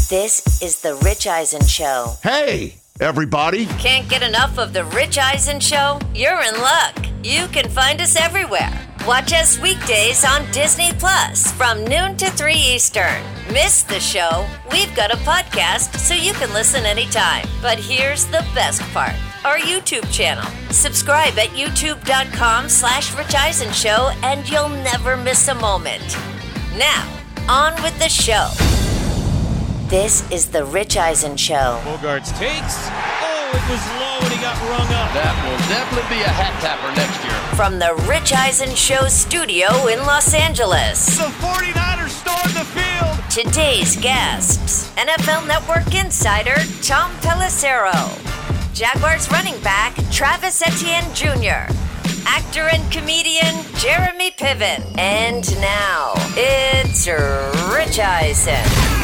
This is The Rich Eisen Show. Hey, everybody. Can't get enough of The Rich Eisen Show? You're in luck. You can find us everywhere. Watch us weekdays on Disney Plus from noon to 3 Eastern. Miss the show? We've got a podcast so you can listen anytime. But here's the best part. Our YouTube channel. Subscribe at youtube.com/Rich Eisen Show and you'll never miss a moment. Now, on with the show. This is The Rich Eisen Show. Bogarts takes. Oh, it was low and he got rung up. That will definitely be a hat tapper next year. From The Rich Eisen Show studio in Los Angeles. The 49ers stormed the field. Today's guests, NFL Network insider Tom Pelissero, Jaguars running back Travis Etienne Jr., actor and comedian Jeremy Piven. And now, it's Rich Eisen.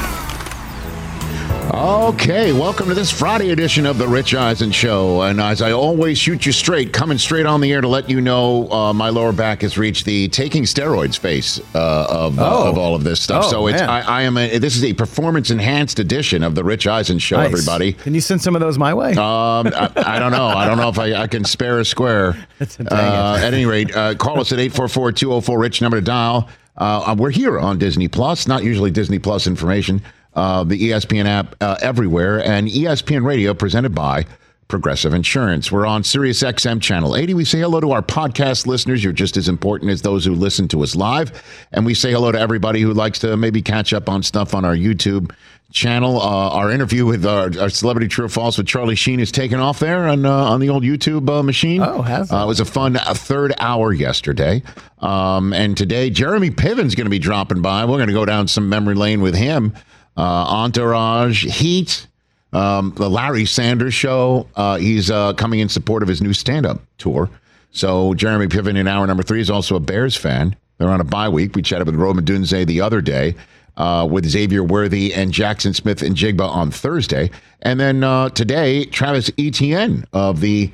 Okay, welcome to this Friday edition of The Rich Eisen Show. And as I always shoot you straight, coming straight on the air to let you know my lower back has reached the taking steroids phase of all of this stuff. So it's this is a performance-enhanced edition of The Rich Eisen Show, nice. Everybody. Can you send some of those my way? I don't know. I don't know if I can spare a square. At any rate, call us at 844-204-RICH, number to dial. We're here on Disney Plus, not usually Disney Plus information. The ESPN app everywhere, and ESPN Radio presented by Progressive Insurance. We're on Sirius XM Channel 80. We say hello to our podcast listeners. You're just as important as those who listen to us live. And we say hello to everybody who likes to maybe catch up on stuff on our YouTube channel. Our interview with our Celebrity True or False with Charlie Sheen is taken off there on the old YouTube machine. Oh, has it? It was a fun third hour yesterday. And today, Jeremy Piven's going to be dropping by. We're going to go down some memory lane with him. Entourage, Heat, the Larry Sanders Show. He's coming in support of his new stand-up tour. So Jeremy Piven in hour number 3 is also a Bears fan. They're on a bye week. We chatted with Roma Dunze the other day with Xavier Worthy and Jackson Smith and Jigba on Thursday. And then today, Travis Etienne of the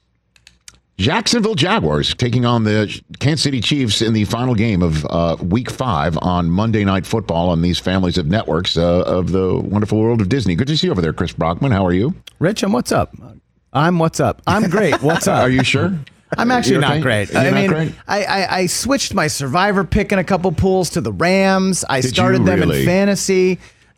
Jacksonville Jaguars taking on the Kansas City Chiefs in the final game of Week 5 on Monday Night Football on these families of networks of the wonderful world of Disney. Good to see you over there, Chris Brockman. How are you? Rich, what's up? I'm great. What's up? Are you sure? I'm actually You're not okay? great. You're not great? I switched my Survivor pick in a couple pools to the Rams. I started them really? in fantasy.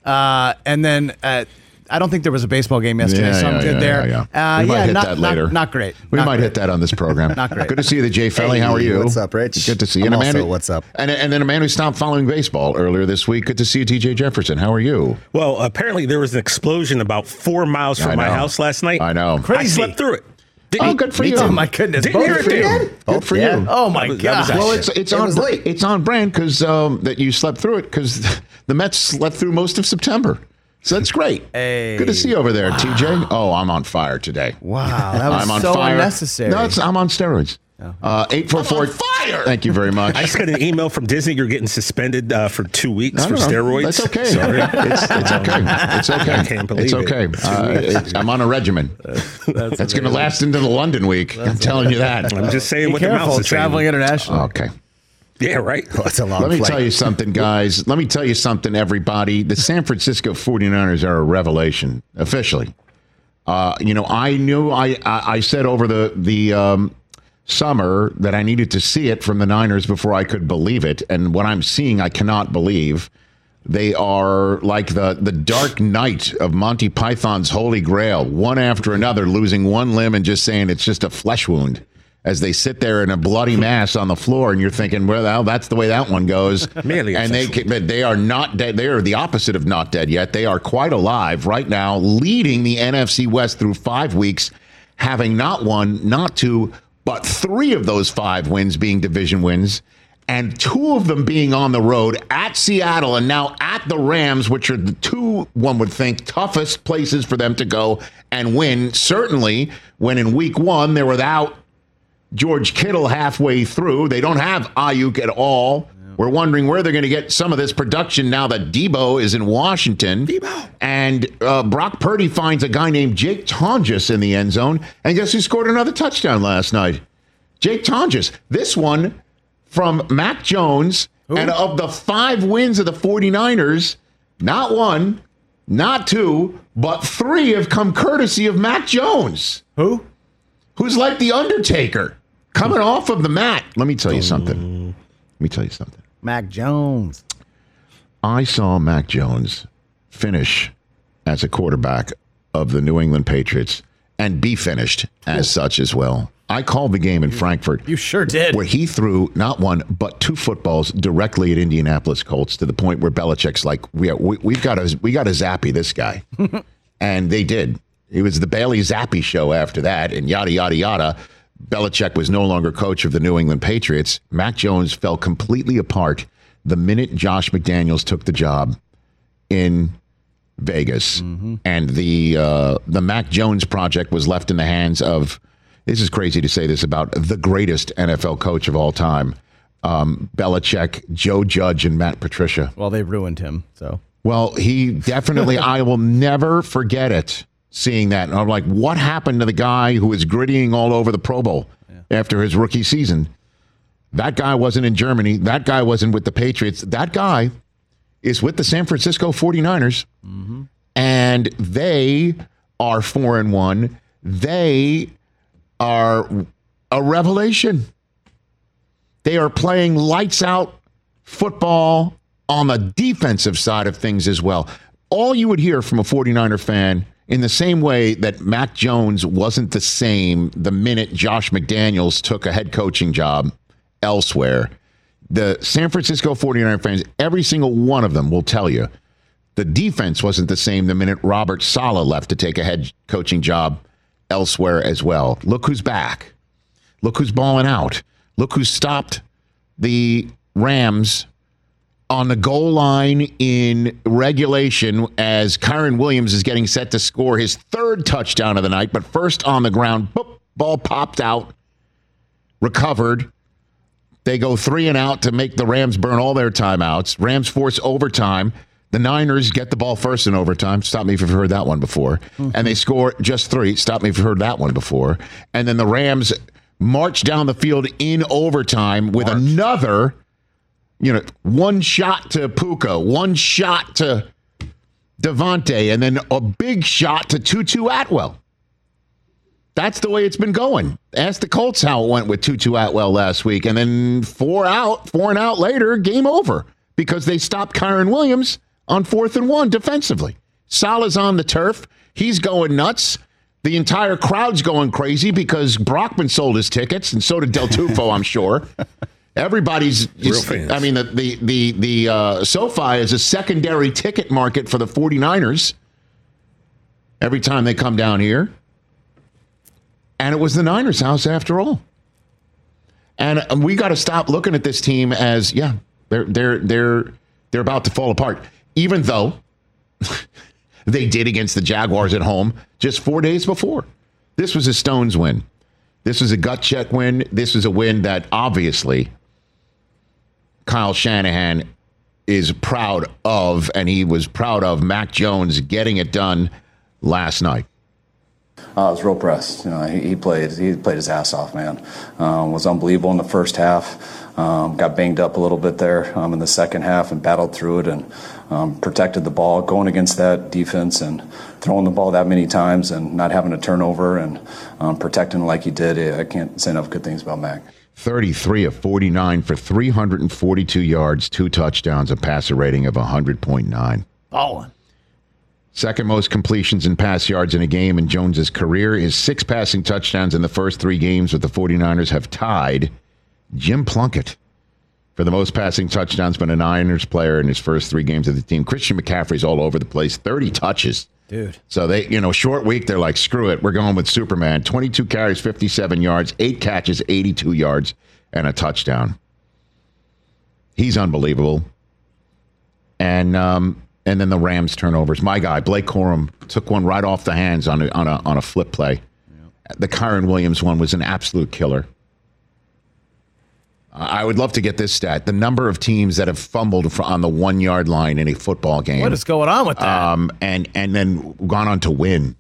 And then I don't think there was a baseball game yesterday, so I'm good there. We might hit that later. Not great. We might hit that on this program. Not great. Good to see you, Jay Felly. How are you? What's up, Rich? Good to see you. I'm And a man also, who- what's up? And then a man who stopped following baseball earlier this week. Good to see you, TJ Jefferson. How are you? Well, apparently there was an explosion about 4 miles from my house last night. I know. I slept through it. Good for you. Oh my goodness! Didn't hear it, dude. Good for you. Oh my God! Well, it's on brand because that you slept through it because the Mets slept through most of September. So that's great. Hey. Good to see you over there, TJ. Oh, I'm on fire today. Wow, that was I'm on so fire. unnecessary. No, I'm on steroids. 844 fire. Thank you very much. I just got an email from Disney. You're getting suspended for 2 weeks for steroids. That's okay. Sorry. It's okay. It's okay. I can't believe it's okay. I'm on a regimen. That's going to last into the London week. I'm telling you that. I'm just saying Be what the careful, mouse is traveling saying. international. Okay. Yeah, right. Oh, it's a long Let me flight. tell you something, guys. Let me tell you something, everybody. The San Francisco 49ers are a revelation, officially. I knew I said over the summer that I needed to see it from the Niners before I could believe it. And what I'm seeing, I cannot believe. They are like the Dark Knight of Monty Python's Holy Grail, one after another, losing one limb and just saying it's just a flesh wound. As they sit there in a bloody mass on the floor, and you're thinking, well, that's the way that one goes. Merely and they are not dead. They are the opposite of not dead yet. They are quite alive right now, leading the NFC West through 5 weeks, having not one, not two, but 3 of those 5 wins being division wins, and 2 of them being on the road at Seattle and now at the Rams, which are the 2, one would think, toughest places for them to go and win. Certainly when in week 1 they're without George Kittle halfway through. They don't have Ayuk at all. We're wondering where they're going to get some of this production now that Debo is in Washington. And Brock Purdy finds a guy named Jake Tonjes in the end zone. And guess who scored another touchdown last night? Jake Tonjes. This one from Mac Jones. Ooh. And of the 5 wins of the 49ers, not one, Not 2, but 3 have come courtesy of Mac Jones. Who? Who's like the Undertaker, coming off of the mat. Let me tell you something. Mac Jones. I saw Mac Jones finish as a quarterback of the New England Patriots and be finished as such as well. I called the game in Frankfurt. You sure did. Where he threw not 1, but 2 footballs directly at Indianapolis Colts to the point where Belichick's like, we got to zappy this guy. And they did. It was the Bailey Zappi show after that, and yada, yada, yada. Belichick was no longer coach of the New England Patriots. Mac Jones fell completely apart the minute Josh McDaniels took the job in Vegas. And the Mac Jones project was left in the hands of, this is crazy to say this about the greatest NFL coach of all time, Belichick, Joe Judge, and Matt Patricia. Well, they ruined him, so. Well, he definitely, I will never forget it, seeing that. And I'm like, what happened to the guy who was grittying all over the Pro Bowl after his rookie season? That guy wasn't in Germany. That guy wasn't with the Patriots. That guy is with the San Francisco 49ers. And they are 4-1. They are a revelation. They are playing lights out football on the defensive side of things as well. All you would hear from a 49er fan, in the same way that Mac Jones wasn't the same the minute Josh McDaniels took a head coaching job elsewhere, the San Francisco 49er fans, every single one of them will tell you the defense wasn't the same the minute Robert Saleh left to take a head coaching job elsewhere as well. Look who's back. Look who's balling out. Look who stopped the Rams on the goal line in regulation as Kyren Williams is getting set to score his 3rd touchdown of the night, but first on the ground, boop, ball popped out, recovered. They go 3 and out to make the Rams burn all their timeouts. Rams force overtime. The Niners get the ball first in overtime. Stop me if you've heard that one before. And they score just 3. Stop me if you've heard that one before. And then the Rams march down the field in overtime with another, one shot to Puka, one shot to Devontae, and then a big shot to Tutu Atwell. That's the way it's been going. Ask the Colts how it went with Tutu Atwell last week. And then 4 and out later, game over because they stopped Kyren Williams on 4th and 1 defensively. Salah's on the turf. He's going nuts. The entire crowd's going crazy because Brockman sold his tickets, and so did Del Tufo, I'm sure. Everybody's real fans. I mean, the SoFi is a secondary ticket market for the 49ers every time they come down here. And it was the Niners' house after all. And we got to stop looking at this team as, they're about to fall apart. Even though they did against the Jaguars at home just 4 days before. This was a Stones win. This was a gut check win. This was a win that obviously Kyle Shanahan is proud of, and he was proud of Mac Jones getting it done last night. I was real impressed. He played his ass off, man. Was unbelievable in the first half. Got banged up a little bit there in the second half and battled through it and protected the ball, going against that defense and throwing the ball that many times and not having a turnover and protecting like he did. I can't say enough good things about Mac. 33 of 49 for 342 yards, 2 touchdowns, a passer rating of 100.9. Ballin'. Second most completions and pass yards in a game in Jones's career. His 6 passing touchdowns in the first 3 games with the 49ers have tied Jim Plunkett for the most passing touchdowns by a Niners player in his first 3 games of the team. Christian McCaffrey's all over the place, 30 touches. Dude. So they, short week, they're like, screw it, we're going with Superman. 22 carries, 57 yards, 8 catches, 82 yards, and a touchdown. He's unbelievable. And then the Rams turnovers. My guy, Blake Corum, took one right off the hands on a flip play. Yeah. The Kyren Williams one was an absolute killer. I would love to get this stat. The number of teams that have fumbled on the 1 yard line in a football game. What is going on with that? And then gone on to win.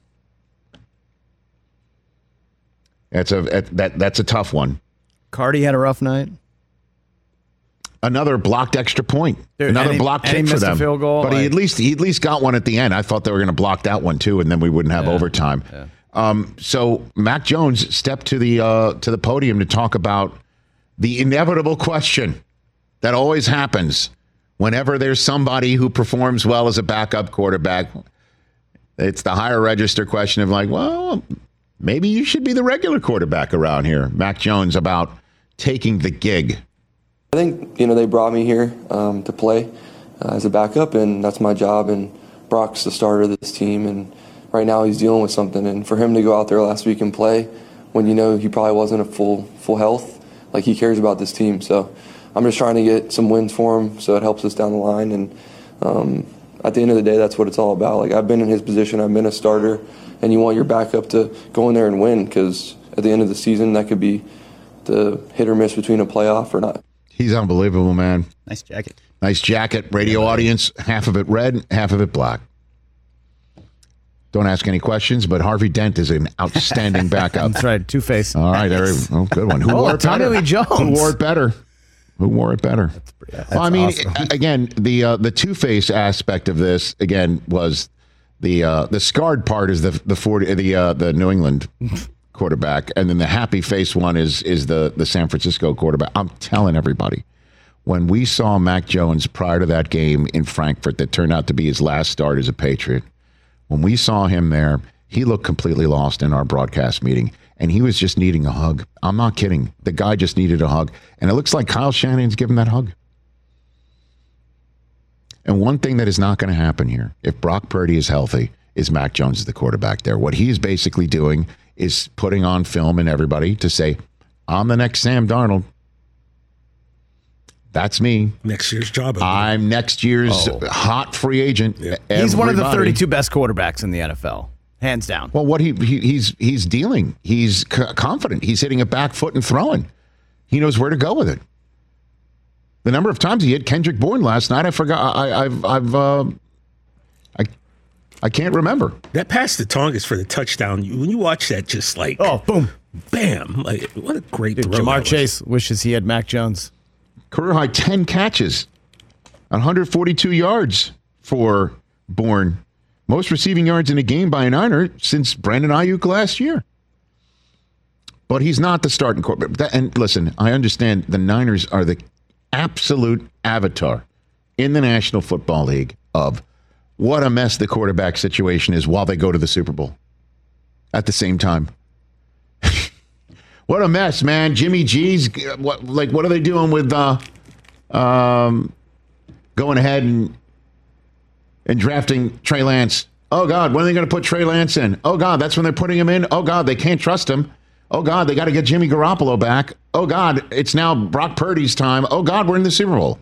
That's a tough one. Cardi had a rough night. another blocked extra point, another blocked kick for them. Field goal, but he at least got one at the end. I thought they were going to block that one too, and then we wouldn't have overtime. Yeah. So Mac Jones stepped to the podium to talk about the inevitable question that always happens whenever there's somebody who performs well as a backup quarterback. It's the higher register question of like, well, maybe you should be the regular quarterback around here. Mac Jones about taking the gig. I think, they brought me here to play as a backup, and that's my job. And Brock's the starter of this team, and right now he's dealing with something. And for him to go out there last week and play when he probably wasn't at full health, like he cares about this team. So I'm just trying to get some wins for him so it helps us down the line. And at the end of the day, that's what it's all about. Like, I've been in his position, I've been a starter, and you want your backup to go in there and win, because at the end of the season, that could be the hit or miss between a playoff or not. He's unbelievable, man. Nice jacket. Nice jacket. Radio audience, half of it red, half of it black. Don't ask any questions, but Harvey Dent is an outstanding backup. That's right, Two-Face. All right, good one. Who wore it Tommy better? Lee Jones. Who wore it better? Who wore it better? That's awesome. Again, the Two-Face aspect of this again was the scarred part is the New England quarterback, and then the happy face one is the San Francisco quarterback. I'm telling everybody, when we saw Mac Jones prior to that game in Frankfurt that turned out to be his last start as a Patriot, when we saw him there, he looked completely lost in our broadcast meeting. And he was just needing a hug. I'm not kidding. The guy just needed a hug. And it looks like Kyle Shanahan's giving that hug. And one thing that is not going to happen here, if Brock Purdy is healthy, is Mac Jones is the quarterback there. What he's basically doing is putting on film and everybody to say, I'm the next Sam Darnold. That's me. Next year's job. I'm next year's hot free agent. Yeah. He's one of the 32 best quarterbacks in the NFL. Hands down. Well, what he's dealing. He's confident. He's hitting a back foot and throwing. He knows where to go with it. The number of times he hit Kendrick Bourne last night, I forgot. I can't remember. That pass to Tongas for the touchdown. When you watch that, just like boom, bam! Like, what a great throw! Jamar Chase wishes he had Mac Jones. Career high 10 catches, 142 yards for Bourne. Most receiving yards in a game by a Niner since Brandon Ayuk last year. But he's not the starting quarterback. And listen, I understand the Niners are the absolute avatar in the National Football League of what a mess the quarterback situation is while they go to the Super Bowl at the same time. What a mess, man. Jimmy G's, what are they doing with going ahead and drafting Trey Lance? Oh, God, when are they going to put Trey Lance in? Oh, God, that's when they're putting him in? Oh, God, they can't trust him. Oh, God, they got to get Jimmy Garoppolo back. Oh, God, it's now Brock Purdy's time. Oh, God, we're in the Super Bowl.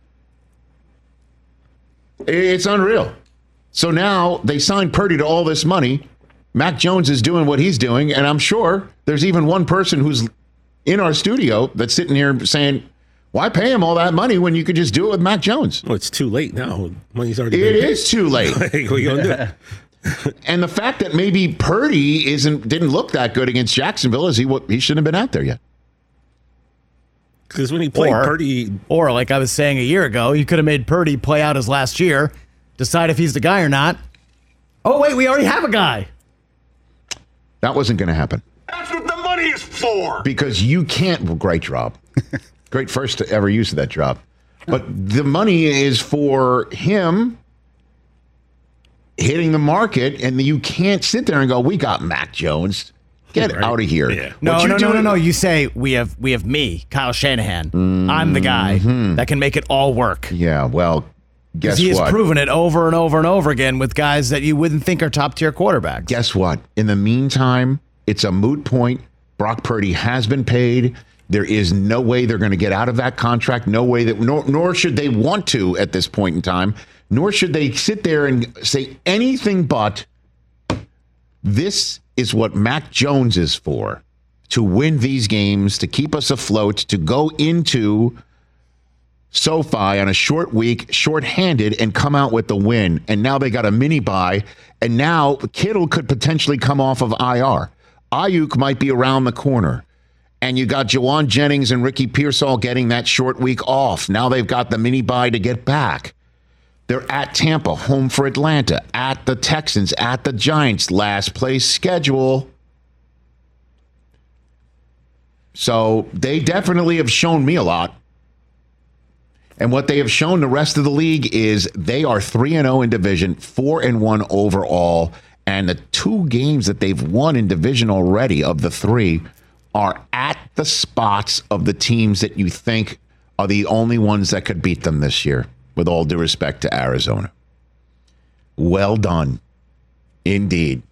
It's unreal. So now they signed Purdy to all this money. Mac Jones is doing what he's doing, and I'm sure there's even one person who's in our studio that's sitting here saying, why pay him all that money when you could just do it with Mac Jones? Well, it's too late now. Money's already been paid. It is too late. What are you going to do? And the fact that maybe Purdy didn't look that good against Jacksonville is he shouldn't have been out there yet. Because when he played Purdy... Or like I was saying a year ago, you could have made Purdy play out his last year, decide if he's the guy or not. Oh, wait, we already have a guy. That wasn't going to happen. That's what the money is for. Because you can't... Well, great drop. Great first ever use of that drop. But the money is for him hitting the market, and you can't sit there and go, we got Mac Jones. Get out of here. Yeah. No. You say, we have me, Kyle Shanahan. I'm the guy that can make it all work. Yeah, well, guess what? He has proven it over and over and over again with guys that you wouldn't think are top-tier quarterbacks. Guess what? In the meantime, it's a moot point. Brock Purdy has been paid. There is no way they're going to get out of that contract. No way that, nor should they want to at this point in time. Nor should they sit there and say anything but, this is what Mac Jones is for, to win these games, to keep us afloat, to go into SoFi on a short week, short-handed, and come out with the win. And now they got a mini bye, and now Kittle could potentially come off of IR. Ayuk might be around the corner. And you got Jawan Jennings and Ricky Pearsall getting that short week off. Now they've got the mini bye to get back. They're at Tampa, home for Atlanta, at the Texans, at the Giants, last place schedule. So they definitely have shown me a lot. And what they have shown the rest of the league is they are 3-0 in division, 4-1 overall. And the 2 games that they've won in division already of the 3 are at the spots of the teams that you think are the only ones that could beat them this year, with all due respect to Arizona. Well done. Indeed.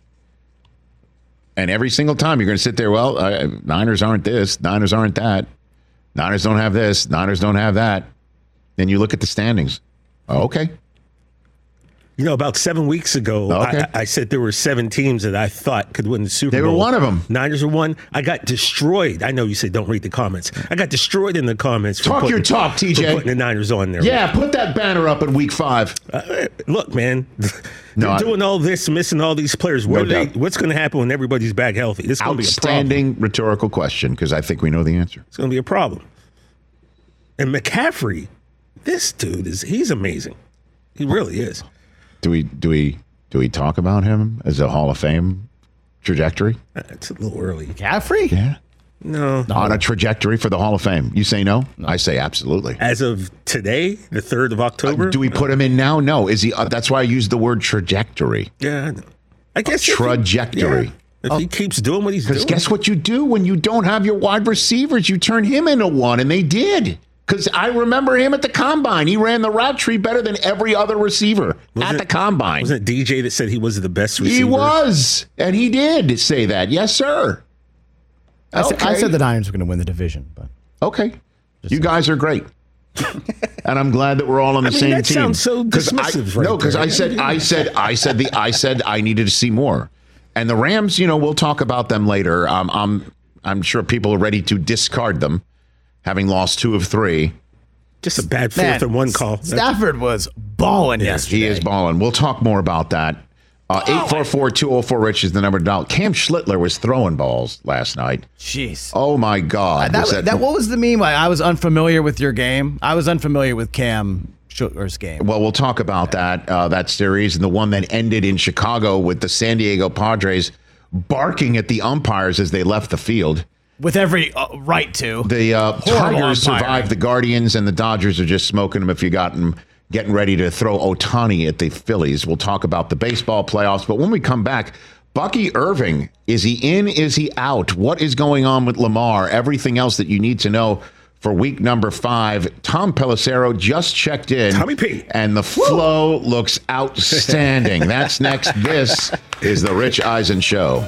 And every single time you're going to sit there, well, Niners aren't this, Niners aren't that. Niners don't have this, Niners don't have that. Then you look at the standings. Oh, okay. You know, about 7 weeks ago, I said there were 7 teams that I thought could win the Super Bowl. They were one of them. Niners were one. I got destroyed. I know you said don't read the comments. I got destroyed in the comments. Talk your talk, TJ. For putting the Niners on there. Yeah, put that banner up in week 5. Look, man, they're doing all this, missing all these players. What's going to happen when everybody's back healthy? This is going to be a problem. Outstanding rhetorical question, because I think we know the answer. It's going to be a problem. And McCaffrey, this dude he's amazing. He really is. Do we talk about him as a Hall of Fame trajectory? It's a little early. McCaffrey? Yeah. No. On a trajectory for the Hall of Fame. You say no? I say absolutely. As of today, the 3rd of October? Do we put him in now? No. Is he? That's why I used the word trajectory. Yeah, I know. I guess trajectory. If he keeps doing what he's doing. Because guess what you do when you don't have your wide receivers? You turn him into one, and they did. Because I remember him at the Combine. He ran the route tree better than every other receiver at the Combine. Wasn't it DJ that said he was the best receiver? He was. And he did say that. Yes, sir. I said the Niners were going to win the division. But okay. You guys are great. And I'm glad that we're all on the same that team. Sounds so dismissive. Because I said I needed to see more. And the Rams, we'll talk about them later. I'm sure people are ready to discard them, having lost 2 of 3. Just a bad 4th and 1 call. Stafford was balling yesterday. He is balling. We'll talk more about that. 844-204-RICH is the number to dial. Cam Schlittler was throwing balls last night. Jeez. Oh, my God. What was the meme? I was unfamiliar with your game. I was unfamiliar with Cam Schlittler's game. Well, we'll talk about that series, and the one that ended in Chicago with the San Diego Padres barking at the umpires as they left the field. With every right to. The Tigers survived the Guardians, and the Dodgers are just smoking them if you got them getting ready to throw Ohtani at the Phillies. We'll talk about the baseball playoffs. But when we come back, Bucky Irving, is he in? Is he out? What is going on with Lamar? Everything else that you need to know for week number 5. Tom Pelissero just checked in. Tommy P. And the flow looks outstanding. That's next. This is The Rich Eisen Show.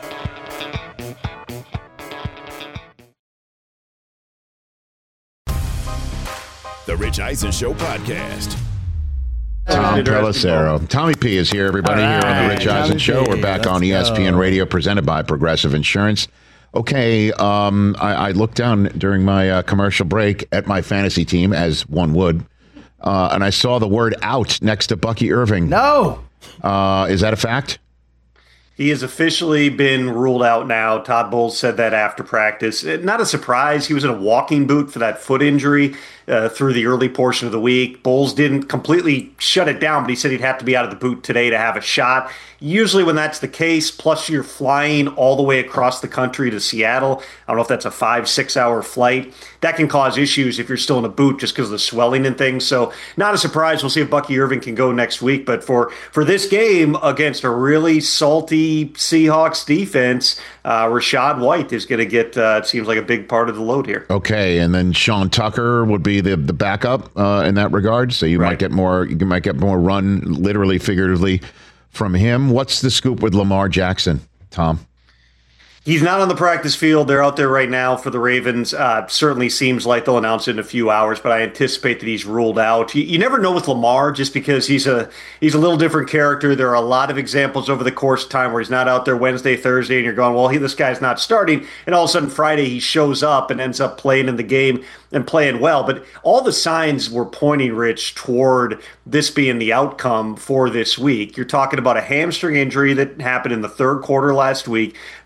The Rich Eisen Show podcast. Tom Pelissero. Tommy P is here, everybody, here on The Rich Eisen Show. We're back on ESPN Radio, presented by Progressive Insurance. Okay, I looked down during my commercial break at my fantasy team, as one would, and I saw the word out next to Bucky Irving. No! Is that a fact? He has officially been ruled out now. Todd Bowles said that after practice. Not a surprise. He was in a walking boot for that foot injury through the early portion of the week. Bowles didn't completely shut it down, but he said he'd have to be out of the boot today to have a shot. Usually when that's the case, plus you're flying all the way across the country to Seattle, I don't know if that's a 5-6 hour flight, that can cause issues if you're still in a boot just because of the swelling and things. So not a surprise. We'll see if Bucky Irving can go next week. But for this game against a really salty Seahawks defense, Rachaad White is going to get, it seems like, a big part of the load here. Okay, and then Sean Tucker would be the backup in that regard. So you might get more run, literally, figuratively, from him. What's the scoop with Lamar Jackson, Tom? He's not on the practice field. They're out there right now for the Ravens. Certainly seems like they'll announce it in a few hours, but I anticipate that he's ruled out. You never know with Lamar, just because he's a little different character. There are a lot of examples over the course of time where he's not out there Wednesday, Thursday, and you're going, well, this guy's not starting. And all of a sudden Friday he shows up and ends up playing in the game and playing well. But all the signs were pointing, Rich, toward this being the outcome for this week. You're talking about a hamstring injury that happened in the third quarter last week. For everybody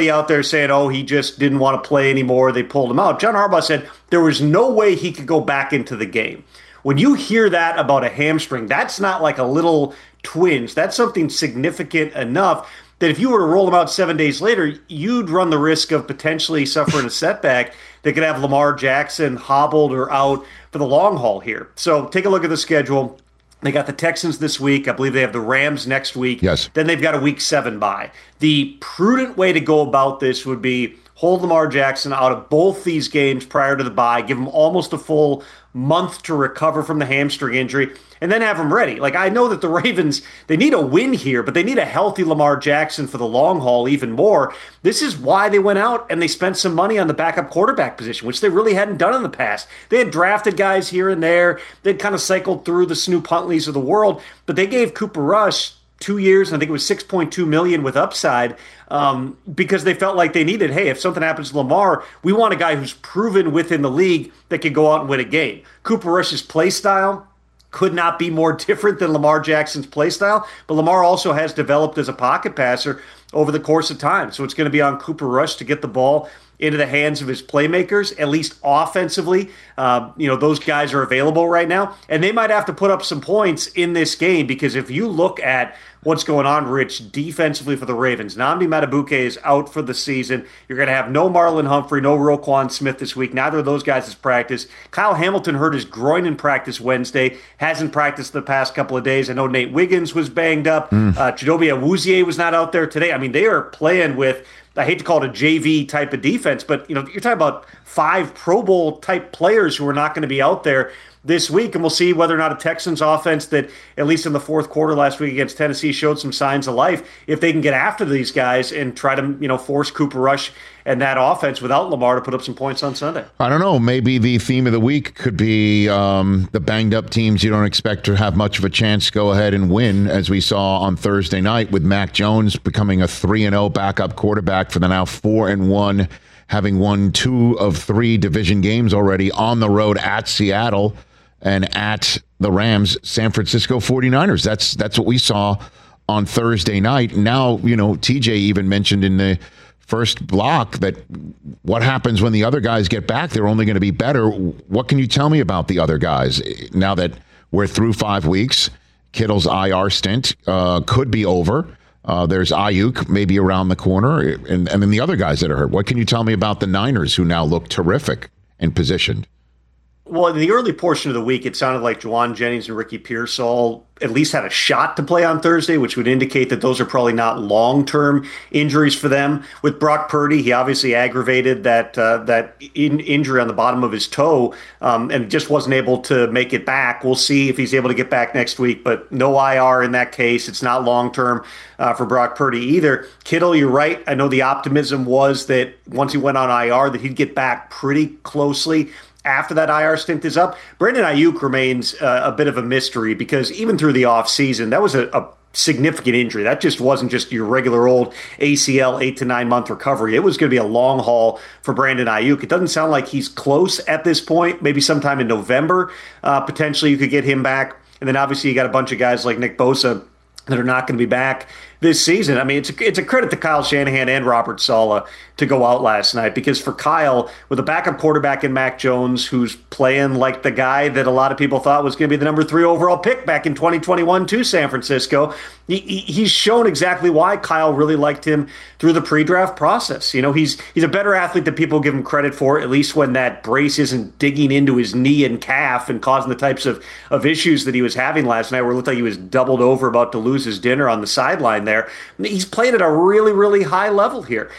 everybody out there saying, oh, he just didn't want to play anymore, they pulled him out. John Harbaugh said there was no way he could go back into the game. When you hear that about a hamstring, that's not like a little twinge. That's something significant enough that if you were to roll him out 7 days later, you'd run the risk of potentially suffering a setback that could have Lamar Jackson hobbled or out for the long haul here. So take a look at the schedule. They got the Texans this week. I believe they have the Rams next week. Yes. Then they've got a week 7 bye. The prudent way to go about this would be hold Lamar Jackson out of both these games prior to the bye, give him almost a full month to recover from the hamstring injury, and then have him ready. Like, I know that the Ravens, they need a win here, but they need a healthy Lamar Jackson for the long haul even more. This is why they went out and they spent some money on the backup quarterback position, which they really hadn't done in the past. They had drafted guys here and there. They'd kind of cycled through the Snoop Huntleys of the world, but they gave Cooper Rush 2 years, and I think it was $6.2 million with upside, because they felt like they needed, hey, if something happens to Lamar, we want a guy who's proven within the league that can go out and win a game. Cooper Rush's play style could not be more different than Lamar Jackson's play style, but Lamar also has developed as a pocket passer over the course of time. So it's going to be on Cooper Rush to get the ball into the hands of his playmakers, at least offensively. Those guys are available right now, and they might have to put up some points in this game, because if you look at what's going on, Rich, defensively for the Ravens, Nnamdi Madubuike is out for the season. You're going to have no Marlon Humphrey, no Roquan Smith this week. Neither of those guys has practiced. Kyle Hamilton hurt his groin in practice Wednesday, hasn't practiced the past couple of days. I know Nate Wiggins was banged up. Chidobe Awuzie was not out there today. I mean, they are playing with, I hate to call it a JV type of defense, but you're talking about 5 Pro Bowl type players who are not going to be out there this week, and we'll see whether or not a Texans offense that, at least in the fourth quarter last week against Tennessee, showed some signs of life, if they can get after these guys and try to, force Cooper Rush and that offense without Lamar to put up some points on Sunday. I don't know. Maybe the theme of the week could be the banged-up teams you don't expect to have much of a chance to go ahead and win, as we saw on Thursday night with Mac Jones becoming a 3-0 backup quarterback for the now 4-1, having won 2 of 3 division games already on the road at Seattle and at the Rams, San Francisco 49ers. That's what we saw on Thursday night. Now, TJ even mentioned in the first block that what happens when the other guys get back, they're only going to be better. What can you tell me about the other guys now that we're through 5 weeks? Kittle's IR stint could be over. There's Ayuk maybe around the corner, and then the other guys that are hurt. What can you tell me about the Niners, who now look terrific and positioned? Well, in the early portion of the week, it sounded like Juwan Jennings and Ricky Pearsall at least had a shot to play on Thursday, which would indicate that those are probably not long-term injuries for them. With Brock Purdy, he obviously aggravated that injury on the bottom of his toe and just wasn't able to make it back. We'll see if he's able to get back next week, but no IR in that case. It's not long-term for Brock Purdy either. Kittle, you're right. I know the optimism was that once he went on IR that he'd get back pretty closely after that IR stint is up. Brandon Ayuk remains a bit of a mystery, because even through the offseason, that was a significant injury. That just wasn't just your regular old ACL 8 to 9 month recovery. It was going to be a long haul for Brandon Ayuk. It doesn't sound like he's close at this point. Maybe sometime in November, potentially you could get him back. And then obviously you got a bunch of guys like Nick Bosa that are not going to be back this season. I mean, it's a credit to Kyle Shanahan and Robert Saleh to go out last night, because for Kyle, with a backup quarterback in Mac Jones, who's playing like the guy that a lot of people thought was going to be the number 3 overall pick back in 2021 to San Francisco, he's shown exactly why Kyle really liked him through the pre-draft process. He's a better athlete than people give him credit for, at least when that brace isn't digging into his knee and calf and causing the types of issues that he was having last night, where it looked like he was doubled over about to lose his dinner on the sideline there. He's played at a really, really high level here.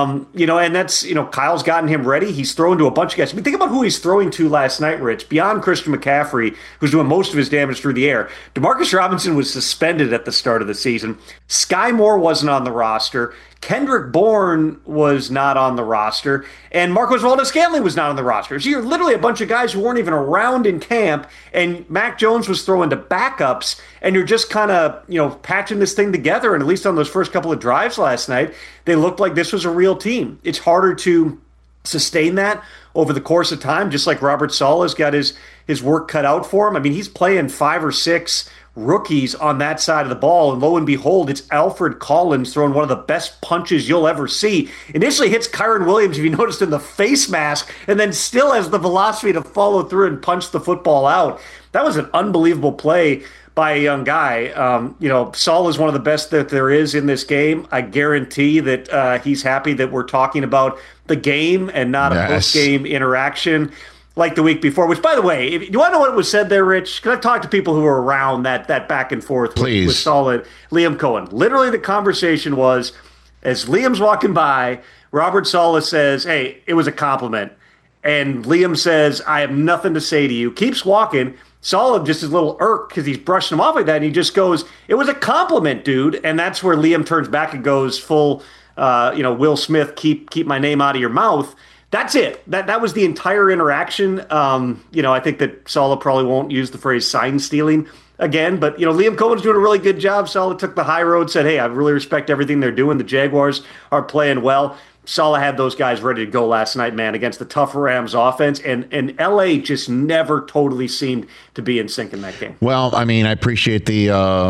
And that's, Kyle's gotten him ready. He's thrown to a bunch of guys. I mean, think about who he's throwing to last night, Rich. Beyond Christian McCaffrey, who's doing most of his damage through the air, Demarcus Robinson was suspended at the start of the season. Sky Moore wasn't on the roster. Kendrick Bourne was not on the roster, and Marquez Valdes-Scantling was not on the roster. So you're literally a bunch of guys who weren't even around in camp, and Mac Jones was throwing to backups, and you're just kind of, patching this thing together. And at least on those first couple of drives last night, they looked like this was a real team. It's harder to sustain that over the course of time, just like Robert Saleh's got his work cut out for him. I mean, he's playing 5 or 6 rookies on that side of the ball. And lo and behold, it's Alfred Collins throwing one of the best punches you'll ever see. Initially hits Kyren Williams, if you noticed, in the face mask, and then still has the velocity to follow through and punch the football out. That was an unbelievable play by a young guy. Saul is one of the best that there is in this game. I guarantee that he's happy that we're talking about the game and not a post-game interaction like the week before, which, by the way, if you want to know what was said there, Rich? Because I've talked to people who were around that back and forth with Saul and Liam Cohen. Literally, the conversation was, as Liam's walking by, Robert Saleh says, hey, it was a compliment. And Liam says, I have nothing to say to you. Keeps walking. Saleh just is a little irked because he's brushing him off like that. And he just goes, it was a compliment, dude. And that's where Liam turns back and goes full, Will Smith, keep my name out of your mouth. That's it. That was the entire interaction. I think that Saleh probably won't use the phrase sign stealing again, but Liam Cohen's doing a really good job. Saleh took the high road, said, hey, I really respect everything they're doing. The Jaguars are playing well. Saleh had those guys ready to go last night, man, against the tough Rams offense, and LA just never totally seemed to be in sync in that game. Well, I mean, I appreciate the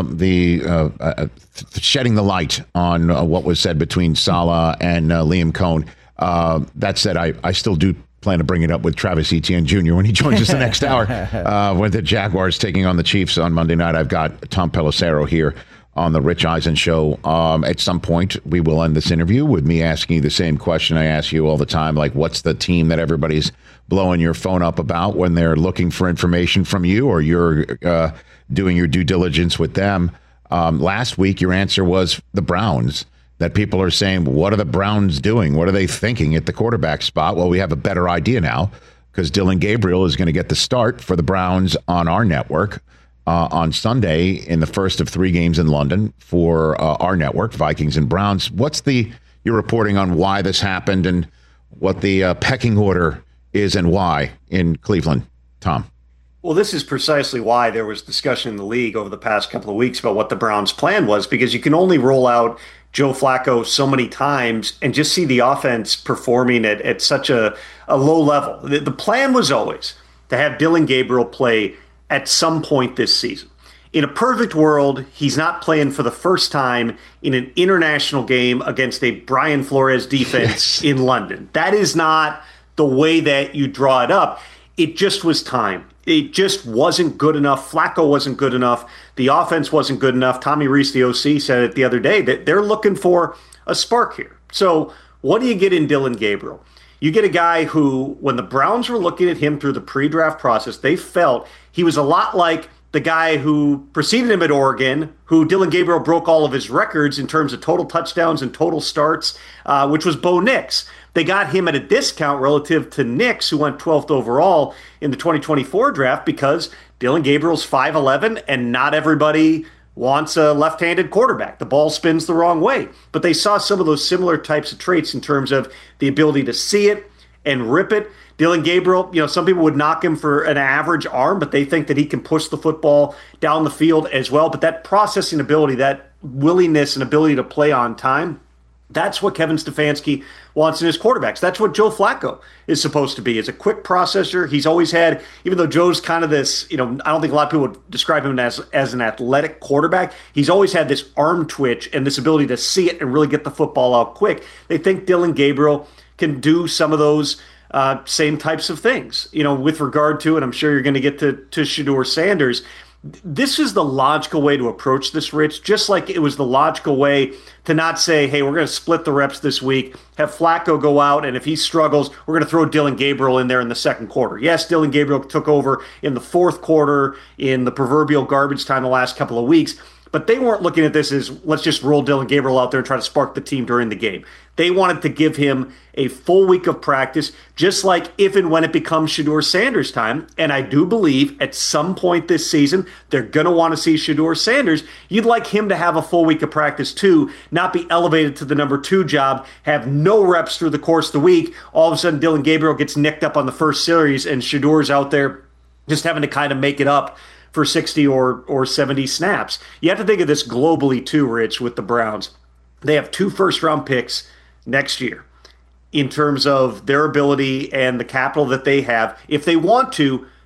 shedding the light on what was said between Saleh and Liam Cohen. That said, I still do plan to bring it up with Travis Etienne Jr. when he joins us the next hour with the Jaguars taking on the Chiefs on Monday night. I've got Tom Pelissero here on the Rich Eisen Show. At some point, we will end this interview with me asking you the same question I ask you all the time, like what's the team that everybody's blowing your phone up about when they're looking for information from you or you're doing your due diligence with them. Last week, your answer was the Browns. That people are saying, what are the Browns doing? What are they thinking at the quarterback spot? Well, we have a better idea now because Dillon Gabriel is going to get the start for the Browns on our network on Sunday in the first of 3 games in London for our network, Vikings and Browns. What's your reporting on why this happened and what the pecking order is and why in Cleveland, Tom? Well, this is precisely why there was discussion in the league over the past couple of weeks about what the Browns' plan was, because you can only roll out Joe Flacco so many times and just see the offense performing at such a low level. The plan was always to have Dillon Gabriel play at some point this season. In a perfect world, he's not playing for the first time in an international game against a Brian Flores defense in London. That is not the way that you draw it up. It just was time. It just wasn't good enough. Flacco wasn't good enough. The offense wasn't good enough. Tommy Rees, the OC, said it the other day that they're looking for a spark here. So what do you get in Dillon Gabriel? You get a guy who, when the Browns were looking at him through the pre-draft process, they felt he was a lot like the guy who preceded him at Oregon, who Dillon Gabriel broke all of his records in terms of total touchdowns and total starts, which was Bo Nix. They got him at a discount relative to Nix, who went 12th overall in the 2024 draft, because Dillon Gabriel's 5'11", and not everybody wants a left-handed quarterback. The ball spins the wrong way. But they saw some of those similar types of traits in terms of the ability to see it and rip it. Dillon Gabriel, some people would knock him for an average arm, but they think that he can push the football down the field as well. But that processing ability, that willingness and ability to play on time, that's what Kevin Stefanski wants in his quarterbacks. That's what Joe Flacco is supposed to be, is a quick processor. He's always had, even though Joe's kind of this, I don't think a lot of people would describe him as an athletic quarterback. He's always had this arm twitch and this ability to see it and really get the football out quick. They think Dillon Gabriel can do some of those same types of things, with regard to, and I'm sure you're going to get to Shedeur Sanders. This is the logical way to approach this, Rich, just like it was the logical way to not say, hey, we're going to split the reps this week, have Flacco go out, and if he struggles, we're going to throw Dillon Gabriel in there in the second quarter. Yes, Dillon Gabriel took over in the fourth quarter in the proverbial garbage time the last couple of weeks, but they weren't looking at this as, let's just roll Dillon Gabriel out there and try to spark the team during the game. They wanted to give him a full week of practice, just like if and when it becomes Shedeur Sanders time. And I do believe at some point this season, they're going to want to see Shedeur Sanders. You'd like him to have a full week of practice too, not be elevated to the number 2 job, have no reps through the course of the week. All of a sudden, Dillon Gabriel gets nicked up on the first series and Shedeur's out there just having to kind of make it up for 60 or 70 snaps. You have to think of this globally too, Rich, with the Browns. They have 2 first-round picks next year in terms of their ability and the capital that they have, if they want to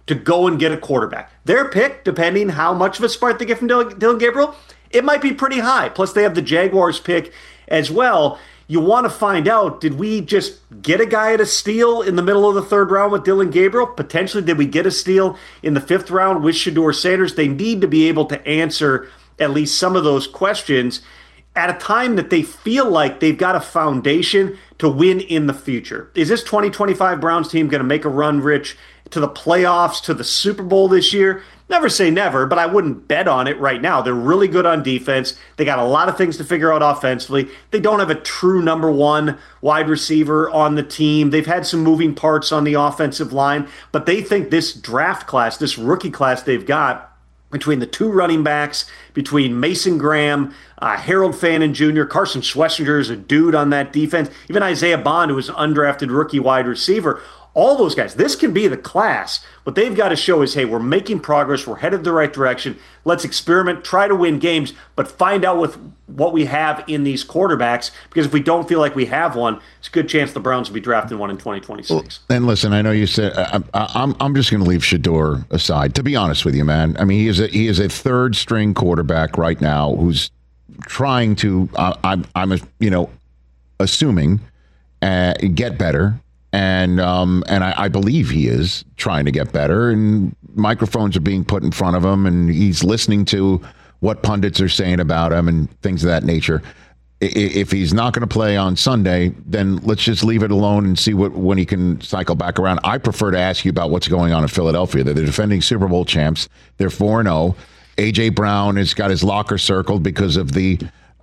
to go and get a quarterback. Their pick, depending how much of a spark they get from Dillon Gabriel, it might be pretty high. Plus, they have the Jaguars pick as well. You want to find out, did we just get a guy at a steal in the middle of the third round with Dillon Gabriel? Potentially, did we get a steal in the fifth round with Shedeur Sanders? They need to be able to answer at least some of those questions at a time that they feel like they've got a foundation to win in the future. Is this 2025 Browns team going to make a run, Rich, to the playoffs, to the Super Bowl this year? Never say never, but I wouldn't bet on it right now. They're really good on defense. They got a lot of things to figure out offensively. They don't have a true number one wide receiver on the team. They've had some moving parts on the offensive line, but they think this draft class, this rookie class they've got, between the two running backs, between Mason Graham, Harold Fannin Jr., Carson Schlesinger is a dude on that defense, even Isaiah Bond, who was an undrafted rookie wide receiver. All those guys, this can be the class. What they've got to show is, hey, we're making progress. We're headed the right direction. Let's experiment, try to win games, but find out with what we have in these quarterbacks. Because if we don't feel like we have one, it's a good chance the Browns will be drafting one in 2026. Well, and listen, I know you said I'm just going to leave Shedeur aside. To be honest with you, man, I mean he is a third string quarterback right now who's trying to I'm assuming get better. And I believe he is trying to get better, and microphones are being put in front of him, and he's listening to what pundits are saying about him and things of that nature. If he's not going to play on Sunday, then let's just leave it alone and see when he can cycle back around. I prefer to ask you about what's going on in Philadelphia. They're the defending Super Bowl champs. They're 4-0. A.J. Brown has got his locker circled because of the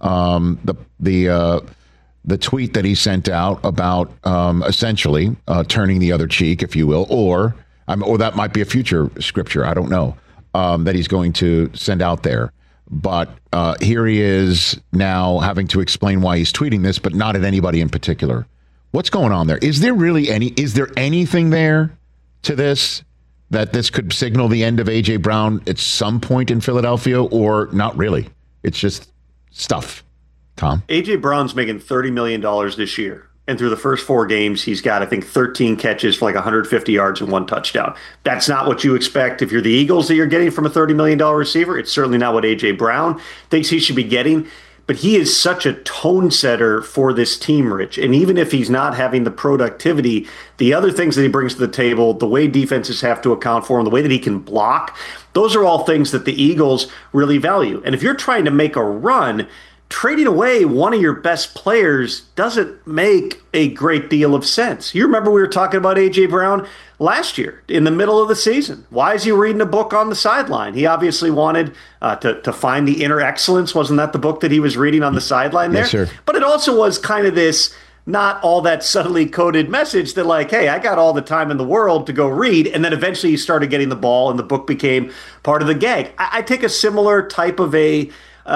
tweet that he sent out about essentially turning the other cheek, if you will, or that might be a future scripture. I don't know that he's going to send out there. But here he is now having to explain why he's tweeting this, but not at anybody in particular. What's going on there? Is there anything there to this that this could signal the end of A.J. Brown at some point in Philadelphia, or not really? It's just stuff. Tom? A.J. Brown's making $30 million this year. And through the first 4 games, he's got, I think, 13 catches for like 150 yards and 1 touchdown. That's not what you expect if you're the Eagles that you're getting from a $30 million receiver. It's certainly not what A.J. Brown thinks he should be getting. But he is such a tone setter for this team, Rich. And even if he's not having the productivity, the other things that he brings to the table, the way defenses have to account for him, the way that he can block, those are all things that the Eagles really value. And if you're trying to make a run, trading away one of your best players doesn't make a great deal of sense. You remember we were talking about A.J. Brown last year in the middle of the season. Why is he reading a book on the sideline? He obviously wanted to find the inner excellence. Wasn't that the book that he was reading on the sideline there? Yes, sir. But it also was kind of this not all that subtly coded message that like, hey, I got all the time in the world to go read. And then eventually he started getting the ball and the book became part of the gag. I take a similar type of a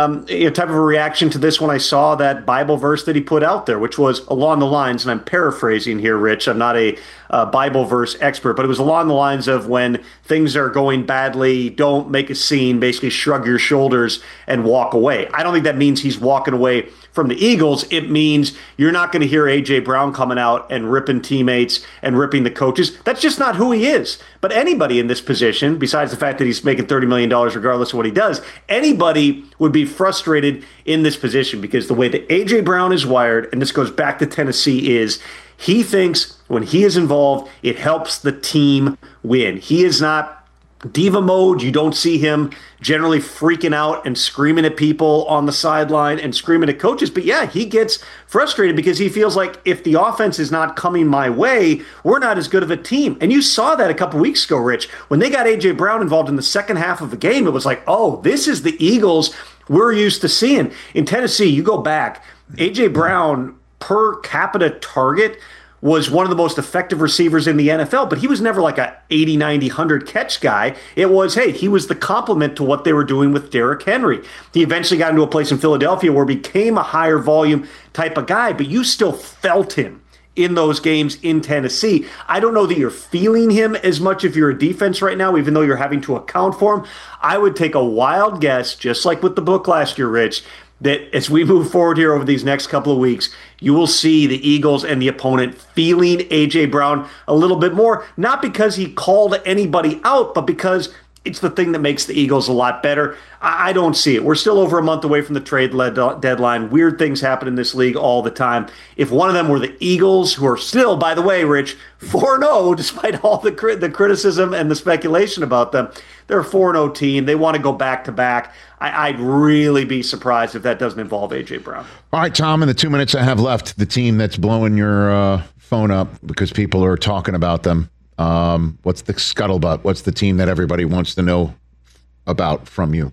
reaction to this when I saw that Bible verse that he put out there, which was along the lines, and I'm paraphrasing here, Rich, I'm not a Bible verse expert, but it was along the lines of when things are going badly, don't make a scene, basically shrug your shoulders and walk away. I don't think that means he's walking away from the Eagles. It means you're not going to hear A.J. Brown coming out and ripping teammates and ripping the coaches. That's just not who he is. But anybody in this position, besides the fact that he's making $30 million regardless of what he does, anybody would be frustrated in this position because the way that A.J. Brown is wired, and this goes back to Tennessee, is he thinks when he is involved, it helps the team win. He is not diva mode. You don't see him generally freaking out and screaming at people on the sideline and screaming at coaches. But yeah, he gets frustrated because he feels like if the offense is not coming my way, we're not as good of a team. And you saw that a couple weeks ago, Rich. When they got A.J. Brown involved in the second half of the game, it was like, oh, this is the Eagles we're used to seeing. In Tennessee, you go back, A.J. Brown per capita target was one of the most effective receivers in the NFL, but he was never like a 80, 90, 100 catch guy. It was, hey, he was the complement to what they were doing with Derrick Henry. He eventually got into a place in Philadelphia where he became a higher volume type of guy, but you still felt him in those games in Tennessee. I don't know that you're feeling him as much if you're a defense right now, even though you're having to account for him. I would take a wild guess, just like with the book last year, Rich, that as we move forward here over these next couple of weeks, you will see the Eagles and the opponent feeling A.J. Brown a little bit more, not because he called anybody out, but because it's the thing that makes the Eagles a lot better. I don't see it. We're still over a month away from the trade deadline. Weird things happen in this league all the time. If one of them were the Eagles, who are still, by the way, Rich, 4-0, despite all the criticism and the speculation about them, they're a 4-0 team. They want to go back-to-back. I'd really be surprised if that doesn't involve A.J. Brown. All right, Tom, in the 2 minutes I have left, the team that's blowing your phone up because people are talking about them. What's the scuttlebutt? What's the team that everybody wants to know about from you?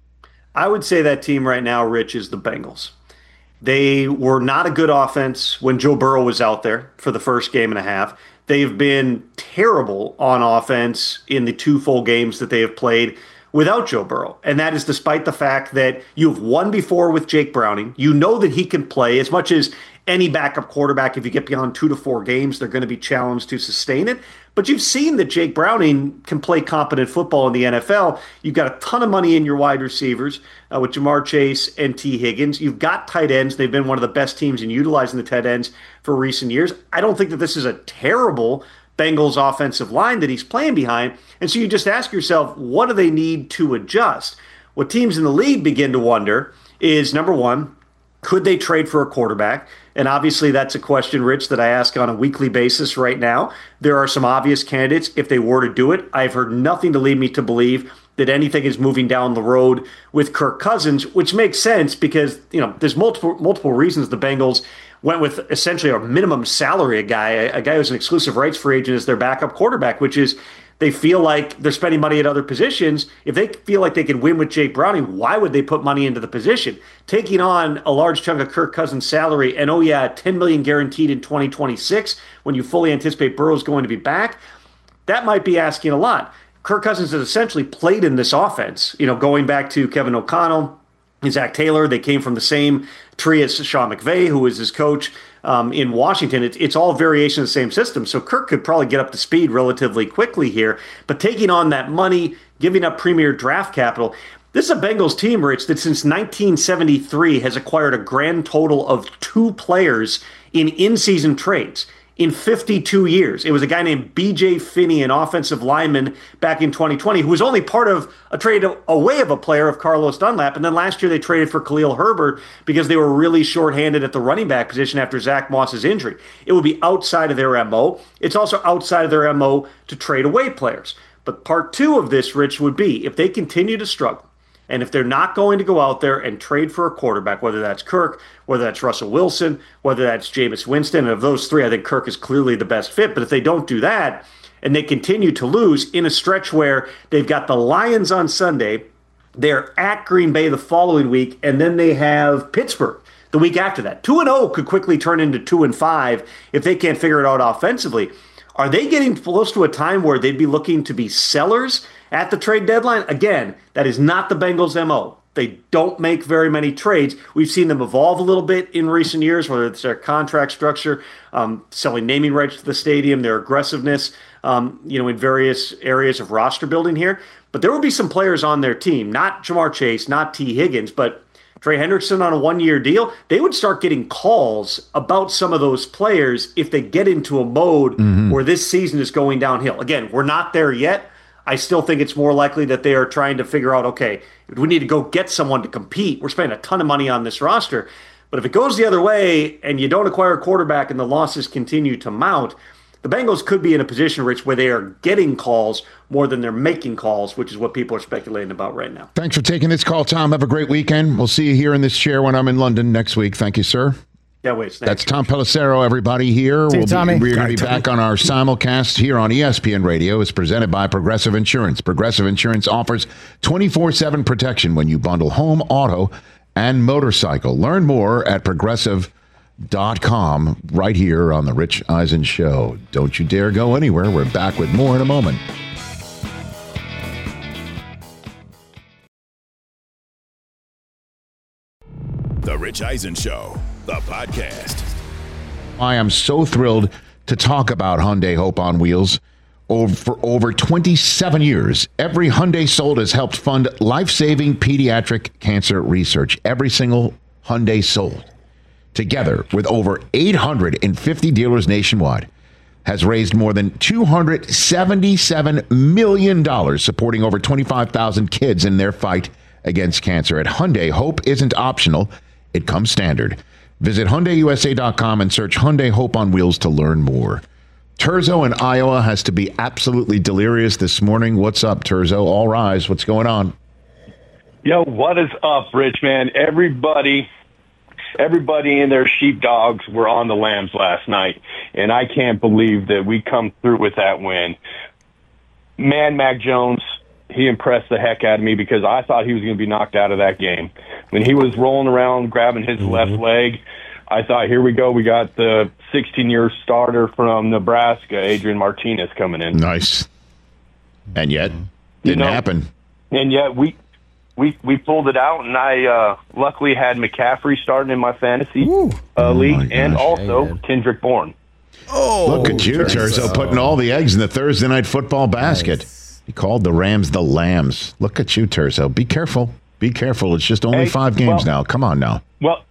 I would say that team right now, Rich, is the Bengals. They were not a good offense when Joe Burrow was out there for the first game and a half. They've been terrible on offense in the 2 full games that they have played without Joe Burrow. And that is despite the fact that you've won before with Jake Browning. You know that he can play as much as any backup quarterback. If you get beyond 2 to 4 games, they're going to be challenged to sustain it. But you've seen that Jake Browning can play competent football in the NFL. You've got a ton of money in your wide receivers with Jamar Chase and T. Higgins. You've got tight ends. They've been one of the best teams in utilizing the tight ends for recent years. I don't think that this is a terrible Bengals offensive line that he's playing behind. And so you just ask yourself, what do they need to adjust? What teams in the league begin to wonder is, number one, could they trade for a quarterback? And obviously that's a question, Rich, that I ask on a weekly basis right now. There are some obvious candidates if they were to do it. I've heard nothing to lead me to believe that anything is moving down the road with Kirk Cousins, which makes sense because, there's multiple reasons the Bengals went with essentially a minimum salary, a guy who's an exclusive rights free agent as their backup quarterback, which is they feel like they're spending money at other positions. If they feel like they can win with Jake Browning, why would they put money into the position? Taking on a large chunk of Kirk Cousins' salary and, $10 million guaranteed in 2026 when you fully anticipate Burrow's going to be back, that might be asking a lot. Kirk Cousins has essentially played in this offense, going back to Kevin O'Connell and Zach Taylor. They came from the same tree as Sean McVay, who was his coach in Washington. It's all variation of the same system. So Kirk could probably get up to speed relatively quickly here. But taking on that money, giving up premier draft capital, this is a Bengals team, Rich, that since 1973 has acquired a grand total of 2 players in in-season trades. In 52 years. It was a guy named B.J. Finney, an offensive lineman back in 2020, who was only part of a trade away of a player of Carlos Dunlap. And then last year they traded for Khalil Herbert because they were really shorthanded at the running back position after Zach Moss's injury. It would be outside of their MO. It's also outside of their MO to trade away players. But part 2 of this, Rich, would be if they continue to struggle, and if they're not going to go out there and trade for a quarterback, whether that's Kirk, whether that's Russell Wilson, whether that's Jameis Winston, and of those 3, I think Kirk is clearly the best fit. But if they don't do that and they continue to lose in a stretch where they've got the Lions on Sunday, they're at Green Bay the following week, and then they have Pittsburgh the week after that. 2-0 could quickly turn into 2-5 if they can't figure it out offensively. Are they getting close to a time where they'd be looking to be sellers at the trade deadline? Again, that is not the Bengals' MO. They don't make very many trades. We've seen them evolve a little bit in recent years, whether it's their contract structure, selling naming rights to the stadium, their aggressiveness, in various areas of roster building here. But there will be some players on their team, not Jamar Chase, not T. Higgins, but Trey Hendrickson on a 1-year deal. They would start getting calls about some of those players if they get into a mode where this season is going downhill. Again, we're not there yet. I still think it's more likely that they are trying to figure out, okay, we need to go get someone to compete. We're spending a ton of money on this roster. But if it goes the other way and you don't acquire a quarterback and the losses continue to mount, the Bengals could be in a position, Rich, where they are getting calls more than they're making calls, which is what people are speculating about right now. Thanks for taking this call, Tom. Have a great weekend. We'll see you here in this chair when I'm in London next week. Thank you, sir. Yeah, wait. That's Tom Pelissero, everybody here. We're going to be back on our simulcast here on ESPN Radio. It's presented by Progressive Insurance. Progressive Insurance offers 24/7 protection when you bundle home, auto, and motorcycle. Learn more at progressive.com right here on The Rich Eisen Show. Don't you dare go anywhere. We're back with more in a moment. The Rich Eisen Show, the podcast. I am so thrilled to talk about Hyundai Hope on Wheels. For over 27 years, every Hyundai sold has helped fund life-saving pediatric cancer research. Every single Hyundai sold, together with over 850 dealers nationwide, has raised more than $277 million, supporting over 25,000 kids in their fight against cancer. At Hyundai, hope isn't optional. It comes standard. Visit HyundaiUSA.com and search Hyundai Hope on Wheels to learn more. Terzo in Iowa has to be absolutely delirious this morning. What's up, Terzo? All rise. What's going on? Yo, what is up, Rich, man? Everybody and their sheepdogs were on the Lambs last night, and I can't believe that we come through with that win. Man, Mac Jones, he impressed the heck out of me because I thought he was going to be knocked out of that game. When he was rolling around grabbing his left leg, I thought, here we go. We got the 16-year starter from Nebraska, Adrian Martinez, coming in. Nice. And yet, didn't happen. And yet, we pulled it out, and I luckily had McCaffrey starting in my fantasy league, and also Kendrick Bourne. Oh, look at you, Terzo, putting all the eggs in the Thursday Night Football basket. Nice. He called the Rams the Lambs. Look at you, Terzo. Be careful. Be careful. It's just only 5 games now. Come on now.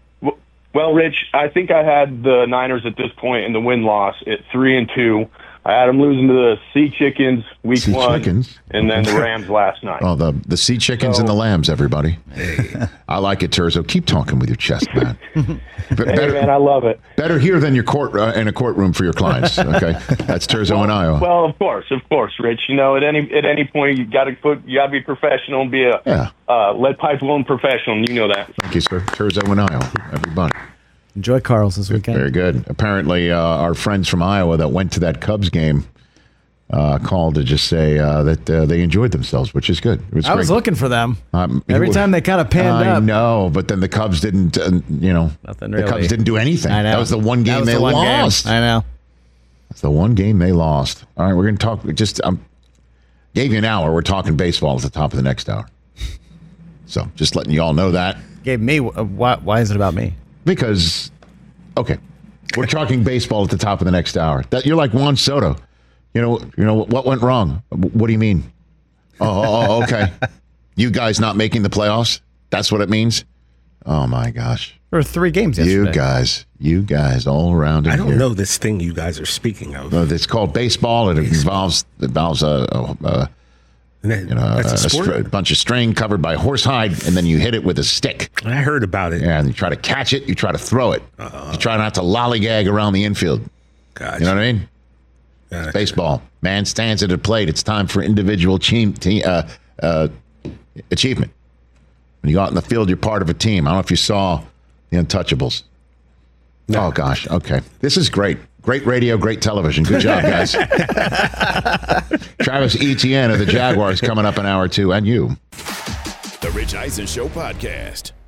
Well, Rich, I think I had the Niners at this point in the win-loss at 3-2. I had them losing to the Sea Chickens week 1, and then the Rams last night. Oh, the Sea Chickens and the Lambs, everybody. Hey. I like it, Terzo. Keep talking with your chest, man. Hey, man, I love it. Better here than your in a courtroom for your clients. Okay, that's Terzo in Iowa. Well, of course, Rich. You know, at any point you got to be professional and be a lead pipe loan professional. And you know that. Thank you, sir. Terzo in Iowa, everybody. Enjoy Carl's this weekend. Very good. Apparently, our friends from Iowa that went to that Cubs game called to just say that they enjoyed themselves, which is good. I was looking for them. Every time they kind of panned up. I know, but then the Cubs didn't, Nothing really. The Cubs didn't do anything. I know. That was the one game they lost. I know. That's the one game they lost. All right, we're going to talk. Gave you an hour. We're talking baseball at the top of the next hour. So just letting you all know that. Gave me. Why is it about me? Because, okay, we're talking baseball at the top of the next hour. You're like Juan Soto. You know what went wrong? What do you mean? Oh, okay. You guys not making the playoffs? That's what it means? Oh, my gosh. There were 3 games yesterday. You guys all around in here. I don't know this thing you guys are speaking of. It's called baseball. It involves a bunch of string covered by horsehide, and then you hit it with a stick. I heard about it. Yeah, and you try to catch it, you try to throw it. You try not to lollygag around the infield. Gotcha. You know what I mean? It's baseball. Man stands at a plate. It's time for individual achievement. When you go out in the field, you're part of a team. I don't know if you saw The Untouchables. No. Oh, gosh. Okay. This is great. Great radio, great television. Good job, guys. Travis Etienne of the Jaguars coming up in hour 2, and you. The Rich Eisen Show podcast.